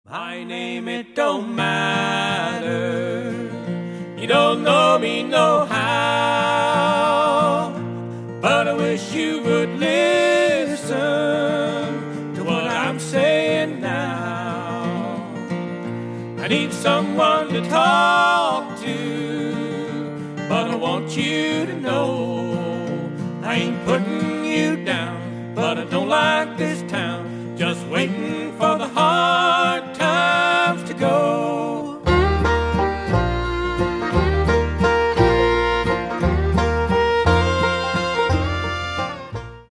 My name, it don't matter. You don't know me no how. But I wish you would listen to what I'm saying now. I need someone to talk to, but I want you to know I ain't putting you down, but I don't like this town just waiting